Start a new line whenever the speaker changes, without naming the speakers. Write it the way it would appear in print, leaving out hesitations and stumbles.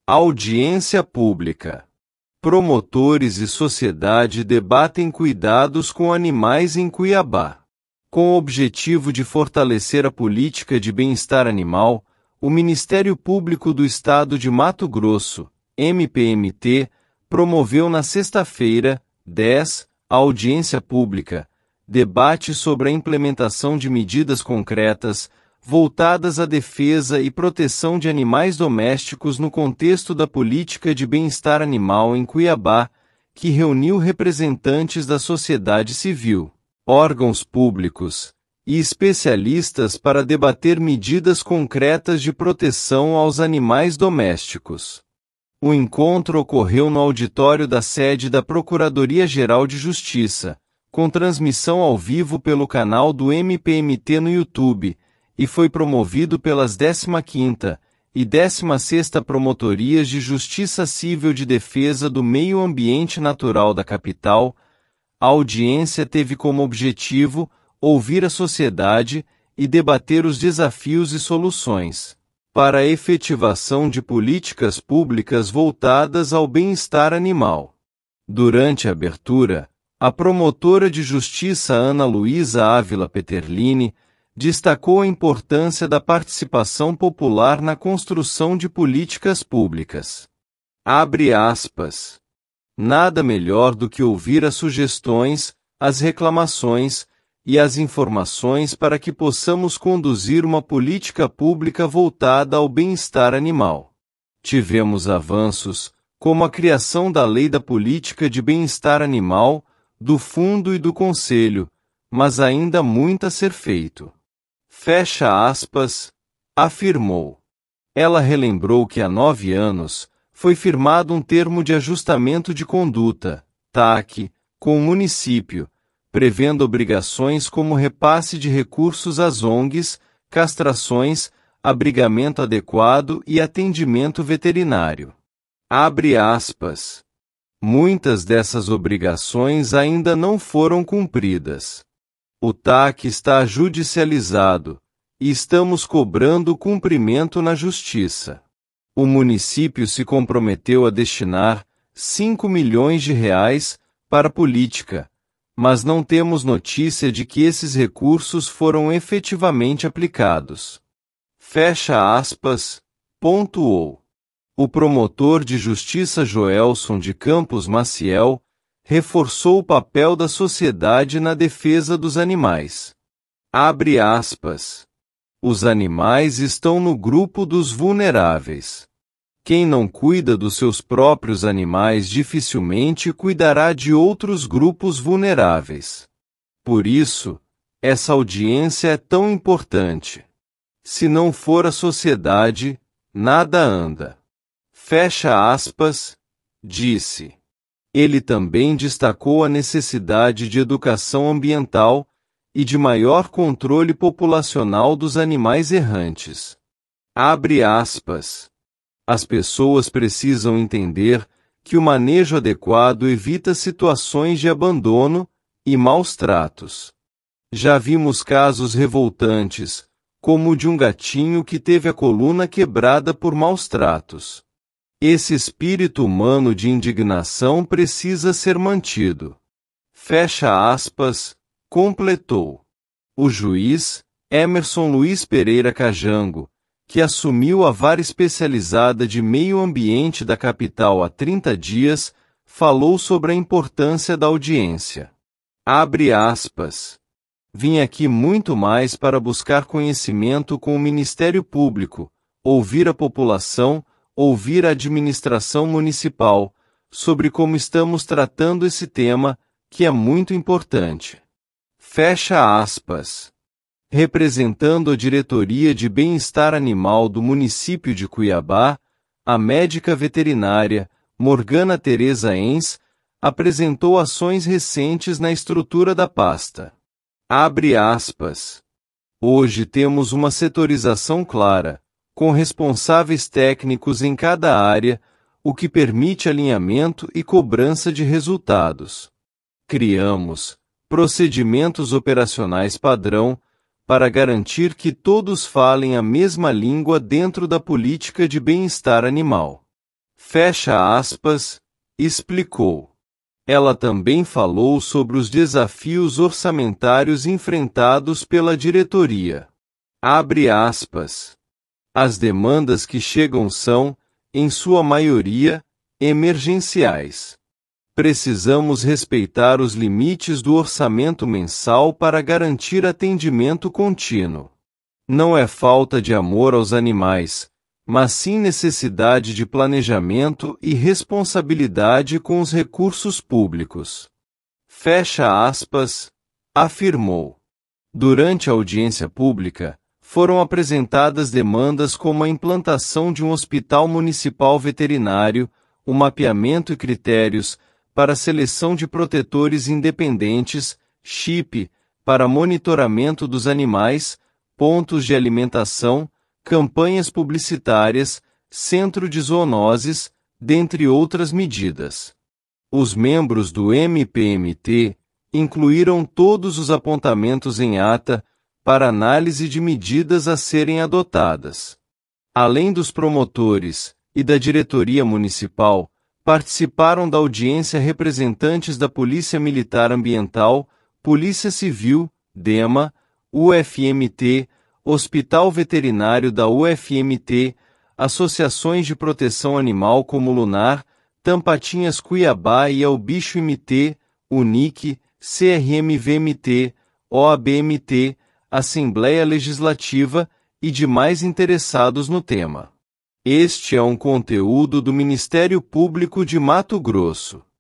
Audiência pública. Promotores e sociedade debatem cuidados com animais em Cuiabá. Com o objetivo de fortalecer a política de bem-estar animal, o Ministério Público do Estado de Mato Grosso, MPMT, promoveu na sexta-feira, 10, a audiência pública, debate sobre a implementação de medidas concretas voltadas à defesa e proteção de animais domésticos no contexto da política de bem-estar animal em Cuiabá, que reuniu representantes da sociedade civil, órgãos públicos e especialistas para debater medidas concretas de proteção aos animais domésticos. O encontro ocorreu no auditório da sede da Procuradoria-Geral de Justiça, com transmissão ao vivo pelo canal do MPMT no YouTube, e foi promovido pelas 15ª e 16ª Promotorias de Justiça Civil de Defesa do Meio Ambiente Natural da capital. A audiência teve como objetivo ouvir a sociedade e debater os desafios e soluções para a efetivação de políticas públicas voltadas ao bem-estar animal. Durante a abertura, a promotora de justiça Ana Luísa Ávila Peterlini destacou a importância da participação popular na construção de políticas públicas. Abre aspas. Nada melhor do que ouvir as sugestões, as reclamações e as informações para que possamos conduzir uma política pública voltada ao bem-estar animal. Tivemos avanços, como a criação da Lei da Política de Bem-Estar Animal, do Fundo e do Conselho, mas ainda há muito a ser feito. Fecha aspas, afirmou. Ela relembrou que há 9 anos foi firmado um termo de ajustamento de conduta, TAC, com o município, prevendo obrigações como repasse de recursos às ONGs, castrações, abrigamento adequado e atendimento veterinário. Abre aspas. Muitas dessas obrigações ainda não foram cumpridas. O TAC está judicializado, e estamos cobrando o cumprimento na Justiça. O município se comprometeu a destinar 5 milhões de reais para a política, mas não temos notícia de que esses recursos foram efetivamente aplicados. Fecha aspas, pontuou. O promotor de justiça Joelson de Campos Maciel reforçou o papel da sociedade na defesa dos animais. Abre aspas. Os animais estão no grupo dos vulneráveis. Quem não cuida dos seus próprios animais dificilmente cuidará de outros grupos vulneráveis. Por isso, essa audiência é tão importante. Se não for a sociedade, nada anda. Fecha aspas, disse. Ele também destacou a necessidade de educação ambiental e de maior controle populacional dos animais errantes. Abre aspas. As pessoas precisam entender que o manejo adequado evita situações de abandono e maus tratos. Já vimos casos revoltantes, como o de um gatinho que teve a coluna quebrada por maus tratos. Esse espírito humano de indignação precisa ser mantido. Fecha aspas, completou. O juiz, Emerson Luiz Pereira Cajango, que assumiu a vara especializada de meio ambiente da capital há 30 dias, falou sobre a importância da audiência. Abre aspas. Vim aqui muito mais para buscar conhecimento com o Ministério Público, ouvir a população, ouvir a administração municipal, sobre como estamos tratando esse tema, que é muito importante. Fecha aspas. Representando a Diretoria de Bem-Estar Animal do município de Cuiabá, a médica veterinária, Morgana Tereza Ens, apresentou ações recentes na estrutura da pasta. Abre aspas. Hoje temos uma setorização clara, com responsáveis técnicos em cada área, o que permite alinhamento e cobrança de resultados. Criamos procedimentos operacionais padrão para garantir que todos falem a mesma língua dentro da política de bem-estar animal. Fecha aspas, explicou. Ela também falou sobre os desafios orçamentários enfrentados pela diretoria. Abre aspas. As demandas que chegam são, em sua maioria, emergenciais. Precisamos respeitar os limites do orçamento mensal para garantir atendimento contínuo. Não é falta de amor aos animais, mas sim necessidade de planejamento e responsabilidade com os recursos públicos. Fecha aspas, afirmou. Durante a audiência pública, foram apresentadas demandas como a implantação de um hospital municipal veterinário, o mapeamento e critérios para a seleção de protetores independentes, chip, para monitoramento dos animais, pontos de alimentação, campanhas publicitárias, centro de zoonoses, dentre outras medidas. Os membros do MPMT incluíram todos os apontamentos em ata para análise de medidas a serem adotadas. Além dos promotores e da diretoria municipal, participaram da audiência representantes da Polícia Militar Ambiental, Polícia Civil, DEMA, UFMT, Hospital Veterinário da UFMT, associações de proteção animal como Lunar, Tampatinhas Cuiabá e Ao Bicho MT, UNIC, CRMVMT, OABMT, Assembleia Legislativa e demais interessados no tema. Este é um conteúdo do Ministério Público de Mato Grosso.